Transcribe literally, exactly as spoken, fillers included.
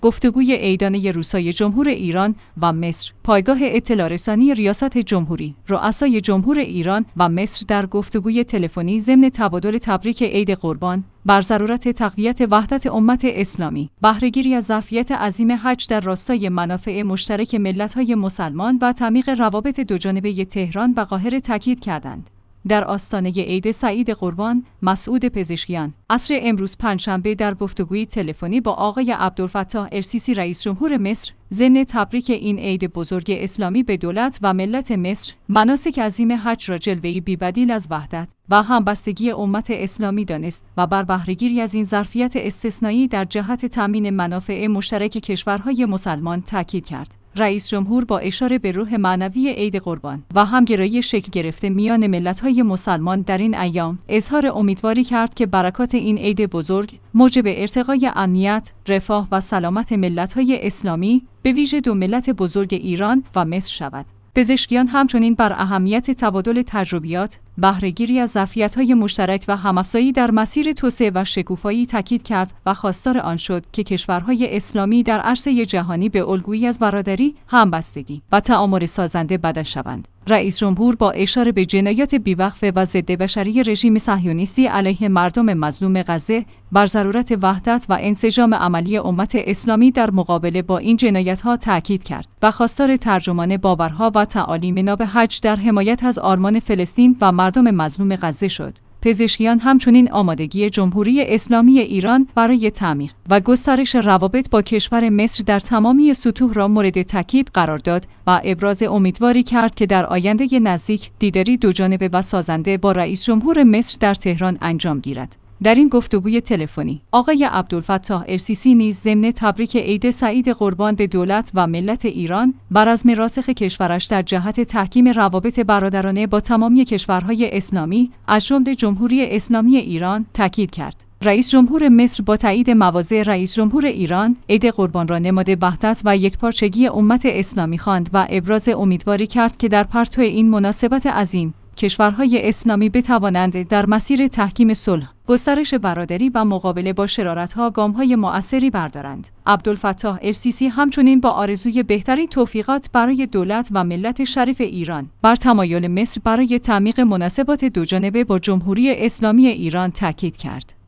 گفتگوی عیدانه روسای جمهور ایران و مصر. پایگاه اطلاع رسانی ریاست جمهوری، رؤسای جمهور ایران و مصر در گفتگوی تلفنی ضمن تبادل تبریک عید قربان بر ضرورت تقویت وحدت امت اسلامی، بهره‌گیری از ظرفیت عظیم حج در راستای منافع مشترک ملت‌های مسلمان و تعمیق روابط دوجانبه تهران و قاهره تاکید کردند. در آستانه عید سعید قربان، مسعود پزشکیان عصر امروز پنجشنبه در گفتگوی تلفنی با آقای عبدالفتاح السیسی رئیس جمهور مصر ضمن تبریک این عید بزرگ اسلامی به دولت و ملت مصر، مناسک عظیم حج را جلوه‌ای بی‌بدیل از وحدت و همبستگی امت اسلامی دانست و بر بهره‌گیری از این ظرفیت استثنایی در جهت تامین منافع مشترک کشورهای مسلمان تاکید کرد. رئیس جمهور با اشاره به روح معنوی عید قربان و همگرایی شکل گرفته میان ملت‌های مسلمان در این ایام، اظهار امیدواری کرد که برکات این عید بزرگ موجب ارتقای امنیت، رفاه و سلامت ملت‌های اسلامی، به ویژه دو ملت بزرگ ایران و مصر شود. پزشکیان همچنین بر اهمیت تبادل تجربیات، بهره‌گیری از ظرفیت‌های مشترک و هم‌افزایی در مسیر توسعه و شکوفایی تاکید کرد و خواستار آن شد که کشورهای اسلامی در عرصه جهانی به الگویی از برادری، همبستگی و تعامل سازنده بدل شوند. رئیس جمهور با اشاره به جنایات بی‌وقفه و ضد بشری رژیم صهیونیستی علیه مردم مظلوم غزه، بر ضرورت وحدت و انسجام عملی امت اسلامی در مقابله با این جنایت‌ها تاکید کرد و خواستار ترجمان باورها و تعالیم ناب حج در حمایت از آرمان فلسطین و مردم مظلوم غزه شد. پزشکیان همچنین آمادگی جمهوری اسلامی ایران برای تعمیق و گسترش روابط با کشور مصر در تمامی سطوح را مورد تاکید قرار داد و ابراز امیدواری کرد که در آینده نزدیک دیداری دوجانبه و سازنده با رئیس جمهور مصر در تهران انجام گیرد. در این گفتگوی تلفنی، آقای عبدالفتاح السیسی نیز ضمن تبریک عید سعید قربان به دولت و ملت ایران بر عزم راسخ کشورش در جهت تحکیم روابط برادرانه با تمامی کشورهای اسلامی، از جمله جمهوری اسلامی ایران، تاکید کرد. رئیس جمهور مصر با تایید مواضع رئیس جمهور ایران، عید قربان را نماد وحدت و یکپارچگی امت اسلامی خواند و ابراز امیدواری کرد که در پرتو این مناسبت عظیم، کشورهای اسلامی بتوانند در مسیر تحکیم صلح، گسترش برادری و مقابله با شرارت‌ها گام‌های مؤثری بردارند. عبدالفتاح السیسی همچنین با آرزوی بهترین توفیقات برای دولت و ملت شریف ایران بر تمایل مصر برای تعمیق مناسبات دوجانبه با جمهوری اسلامی ایران تاکید کرد.